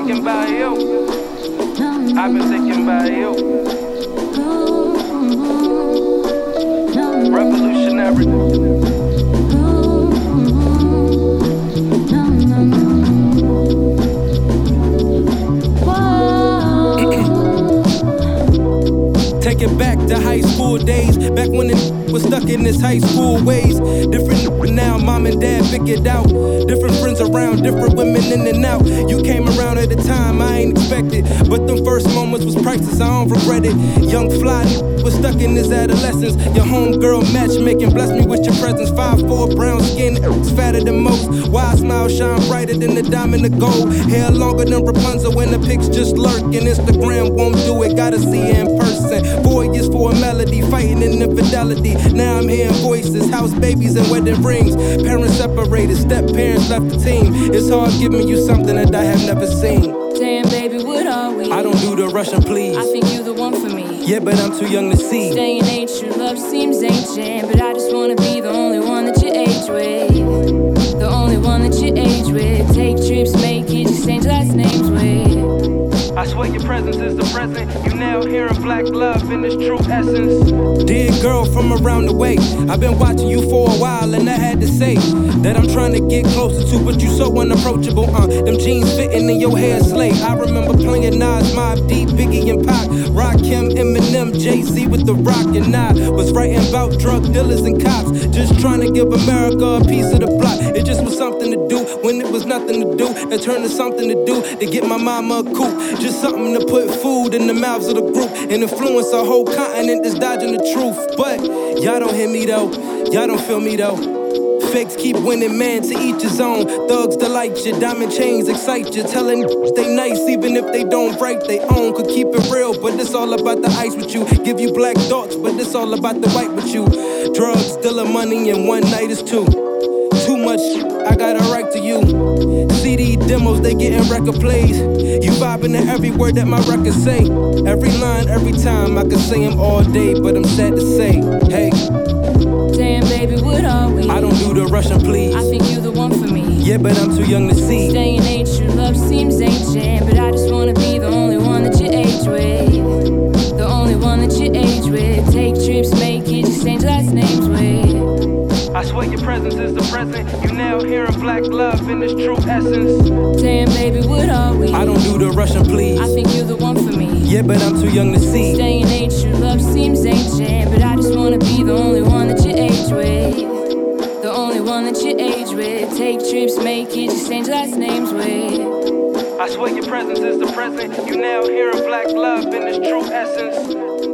thinking about you. I've been thinking about you. Revolutionary. Take it back to high school days, back when it was stuck in this high school ways. Different now, mom and dad figured out. Different friends around, different women in and out. You came around at a time I ain't expected, but them first moments was priceless, I don't regret it. Young fly was stuck in his adolescence. Your homegirl matchmaking blessed me with your presence. 5'4", brown skin, fatter than most. Wide smile shine brighter than the diamond of gold. Hair longer than Rapunzel when the pics just lurk. And Instagram won't do it, gotta see her in person. 4 years for a melody, fighting in infidelity. Now I'm hearing voices, house babies and wedding rings. Parents separated, step parents left the team. It's hard giving you something that I have never seen. Damn, baby, what are we? I don't do the Russian, please. I think you the one for me. Yeah, but I'm too young to see. Staying ain't true, love seems ancient, but I just wanna be the only one that you age with. The only one that you age with. Take trips, make kids, exchange last names with. I swear your presence is the present. You now hearing black love in its true essence. Dear girl from around the way, I've been watching you for a while and I had to say that I'm trying to get closer to, but you so unapproachable. Them jeans fitting in your hair slay. I remember playing Nas, Mobb Deep, Biggie and Pac, Rakim, Eminem, Jay-Z with the rock, and I was writing about drug dealers and cops, just trying to give America a piece of the block. It just was something to do when it was nothing to do. It turned to something to do to get my mama a coupe. Just something to put food in the mouths of the group and influence a whole continent that's dodging the truth. But y'all don't hear me though, y'all don't feel me though. Fakes keep winning, man, to each his own. Thugs delight you, diamond chains excite you. Telling stay nice even if they don't write they own. Could keep it real, but it's all about the ice with you. Give you black thoughts, but it's all about the white with you. Drugs, stealing money, and one night is two. Too much, I got a right to you. CD demos, they getting record plays. You vibing to every word that my records say. Every line, every time, I could say them all day, but I'm sad to say, hey. Damn, baby, what are we? I don't do the Russian, please. I think you the one for me. Yeah, but I'm too young to see. Staying ain't true, love seems ancient, but I just wanna be the only one that you age with. The only one that you age with. Take trips, make kids, exchange last names with. I swear your presence is the present. You now hearing black love in its true essence. Damn, baby, what are we? I don't do the Russian, please. I think you're the one for me. Yeah, but I'm too young to see. Staying ain't true, love seems ancient, but I just wanna be the only one that you age with. The only one that you age with. Take trips, make kids, exchange last names with. I swear your presence is the present. You now hearing black love in its true essence.